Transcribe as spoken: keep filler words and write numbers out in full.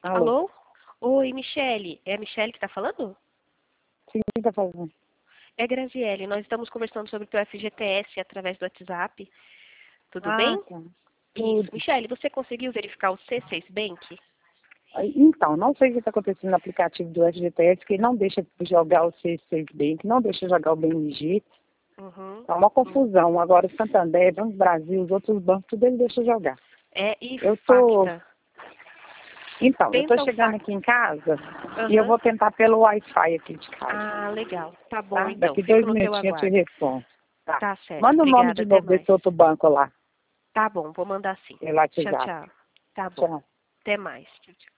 Alô? Alô? Oi, Michele. É a Michele que está falando? Sim, quem tá falando? É Graziele. Nós estamos conversando sobre o teu F G T S através do WhatsApp. Tudo Ah, bem? tá. Isso. Tudo. Michele, você conseguiu verificar o C seis Bank? Aí, Então, não sei o que está acontecendo no aplicativo do F G T S, que não deixa jogar o C seis Bank, não deixa jogar o B N G. Uhum. Tá uma confusão. Agora o Santander, Banco Brasil, os outros bancos, tudo ele deixa jogar. É, e Eu tô... Facta. Então, eu tô Tenta o chegando Facta. aqui em casa e eu Aham. vou tentar pelo Wi-Fi aqui de casa, Ah, legal. Tá bom, tá? então. Daqui Fico dois no teu minutinhos eu te aguardo. respondo. Tá. Tá certo. Manda o nome Obrigada. de Até novo mais. desse outro banco lá, Tá bom, vou mandar sim. pelo Tchau, WhatsApp. tchau. Tá bom. Tchau. Até mais. Tchau, tchau.